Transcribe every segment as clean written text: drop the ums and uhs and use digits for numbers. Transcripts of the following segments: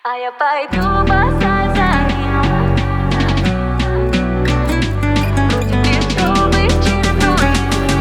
А я пойду босая за ним. Против ветровых черной.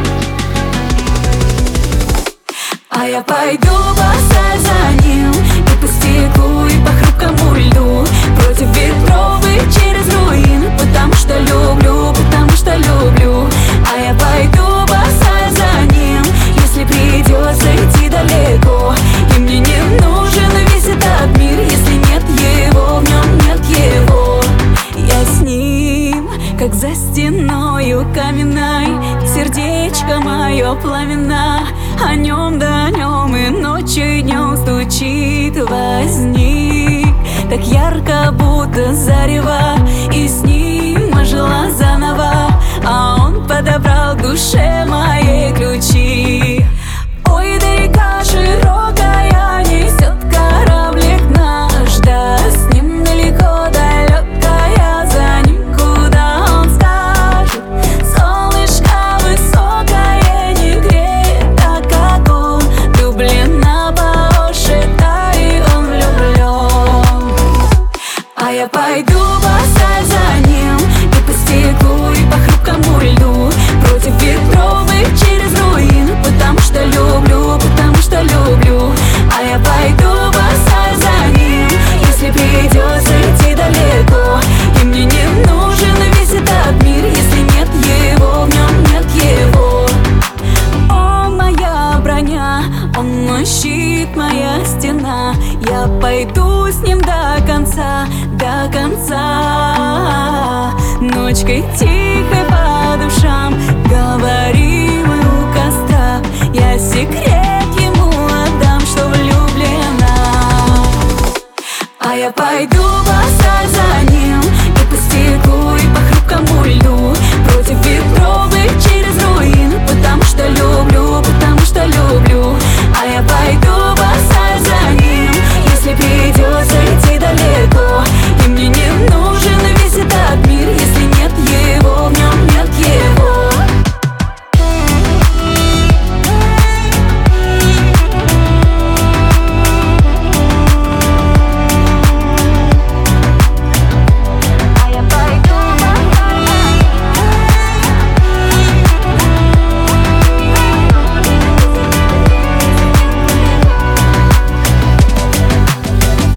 А я пойду босая за ним, и по стеклу, и по хрупкому льду, против ветров и через руины, потому что люблю, потому что люблю. А я пойду босая за ним, если придется идти далеко, и мне не нужен весь этот мир, если нет его, в нем нет его. Я с ним, как за стеною каменной, сердечко мое пламенно, о нем да о нем и ночью и днем стучит возник, так ярко, будто зарево, и с ним ожила заново, а он подобрал к душе моей ключи. Ой, да река широкая несет кораблик наш, да с ним далеко далекая, за ним куда он скажет. Солнышко высокое не греет, так как он влюблена по уши, да и он влюблен. А я пойду босая за ним, и по стеклу, и по хрупкому льду, против ветров и через руины, потому что люблю, потому что люблю. А я пойду босая за ним, если придется идти далеко, и мне не нужен весь этот мир, если нет его, в нем нет его. Он моя броня, он мой щит, моя стена, я пойду с ним до конца, до конца. Ночкой тихой по душам говорим мы у костра, я секрет ему отдам, что влюблена. А я пойду босая за ним, и по стеклу, и по хрупкому льду, против ветров и через руины, потому что люблю,